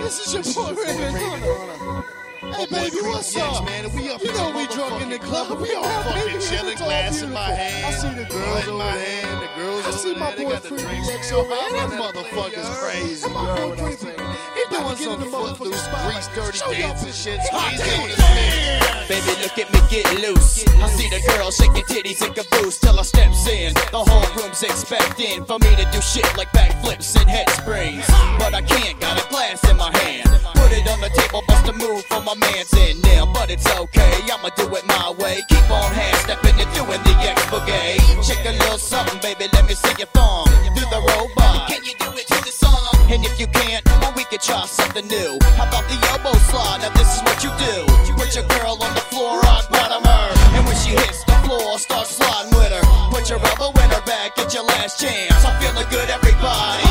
This is your boy Raven. Hey baby, what's up? Man, we up, you know we drunk in the club. We all fucking chilling, glass in my hand. I see the girls in my hand. The girls over there, they got the drinks over there. That motherfucker's crazy. You know what I'm saying? He doing some footloose, grease, dirty dancing shit. Baby, look at me get loose. I see the girl shaking titties and caboose till I steps in. The whole room's expecting for me to do shit like backflips and head springs. But I can't, got a glass in my hand. Put it on the table, bust a move for my man's in now. But it's okay, I'ma do it my way. Keep on hand stepping and doing the X-Boogie. Check a little something, baby, let me see your thong. Do the robot, can you do it to the song? And if you can't, well, we could try something new. How about the elbow slide? Now this is what you do. Put your girl on the floor, rock bottom her. And when she hits the floor, start sliding with her. Put your elbow in her back, get your last chance. I'm feeling good, everybody.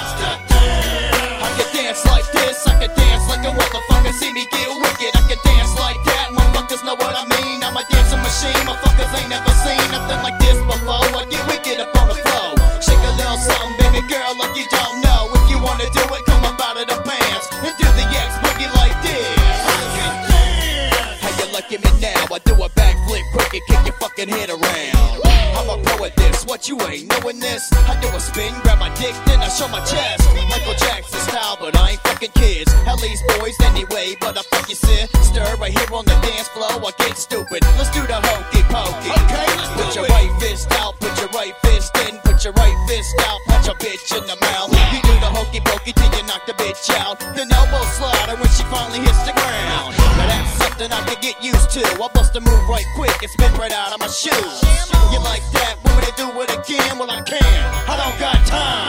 I can dance like this, I can dance like a motherfucker. See me get wicked, I can dance like that. Motherfuckers know what I mean. I'm a dancing machine, motherfuckers ain't never seen nothing like this before. I get wicked up on the floor. Shake a little something, baby girl, like you don't know. If you wanna do it, come up out of the pants and do the X-Boogie like this. How you liking me now? I do a backflip quick and kick your fucking head around. I'm a pro at this, what you ain't knowing this? I do a spin, grab my dick, then I show my chest. Michael Jackson style, but I ain't fucking kids. At least boys anyway, but I fuck you sister. Right here on the dance floor, I get stupid. Let's do the hokey pokey. Okay, let's do it. Put your right fist out, put your right fist in. Put your right fist out, punch a bitch in the mouth. You do the hokey pokey till you knock the bitch out. Then elbow slide her when she finally hits the ground. Now that's something I could get used to. I bust a move right quick and spin right out of my shoes. You like that? Want me to do it again? Well, I can. I don't got time.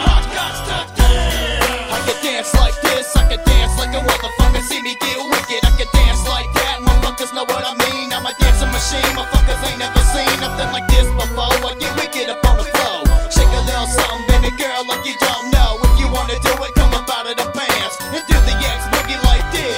I can dance like this. I can dance like a motherfucker. See me get wicked. I can dance like that. Motherfuckers know what I mean. I'm a dancing machine. Motherfuckers ain't never seen nothing like this before. I get wicked up on the floor. Shake a little something, baby girl, like you don't know. If you wanna do it, come up out of the pants and do the X-Boogie like this.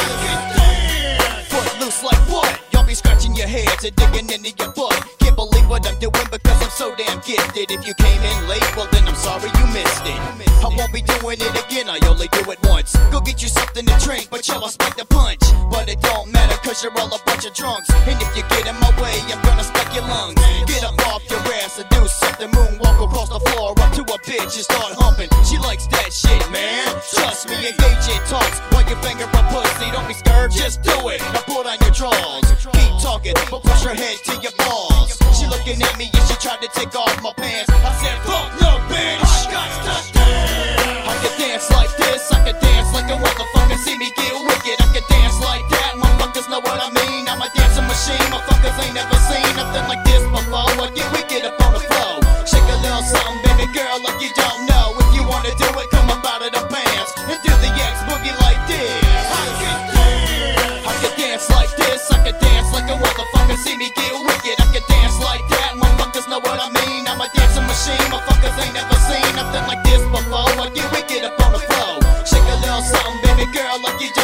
Foot loose like what? Y'all be scratching your heads and digging into your butt. Can't believe what I'm doing because I'm so damn gifted. If you came in late, well then I'm sorry you missed it. I won't be doing it again, I only do it once. Go get you something to drink, but yo, I spike the punch. But it don't matter cause you're all a bunch of drunks. And if you get in my way, I'm gonna spike your lungs. Get up off your ass and do something. Moonwalk across the floor up to a bitch and start humping. She likes that shit, man. Trust me, engage in talks while you finger her pussy. Don't be scared, just do it. Now pull down your drawers. Keep talking, but push her head to your balls. She looking at me and she tried to take off my pants. I said, fuck no, bitch. I can dance like this. I can dance like a motherfucker. See me get wicked. I can dance like that. Motherfuckers know what I mean. I'm a dancing machine. Motherfuckers ain't never seen nothing like this before. I get wicked up on the floor. Shake a little something, baby girl, like you don't know. If you wanna do it, come up out of the pants and do the X-Boogie like this. I can dance like this. I can dance like a motherfucker. See me get wicked. I can dance like that. Motherfuckers know what I mean. I'm a dancing machine. Motherfuckers ain't never seen nothing like this before. I get wicked up on the floor. Shake a little something, baby girl, like you don't know.